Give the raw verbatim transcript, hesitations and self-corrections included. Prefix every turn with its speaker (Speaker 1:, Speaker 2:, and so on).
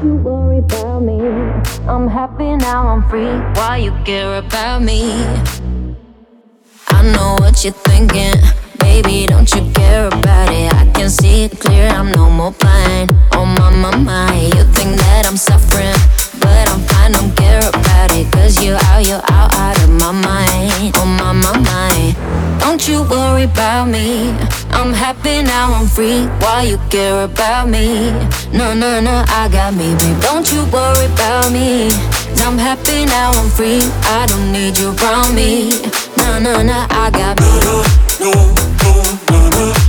Speaker 1: you worry about me. I'm happy now, I'm free. Why you care about me? I know what you're thinking, baby, don't you care about it? I can see it clear, I'm no more blind. Oh my, my, my, you think that I'm suffering, but I'm fine, don't care about it. Cause you out, you out, out of my mind. Oh my, my, my, don't you worry about me. I'm happy now, I'm free. Why you care about me? No, no, no, I got me, babe. Don't you worry about me. I'm happy now, I'm free. I don't need you around me. No, no, no, I got me.
Speaker 2: No, no, no, no, no.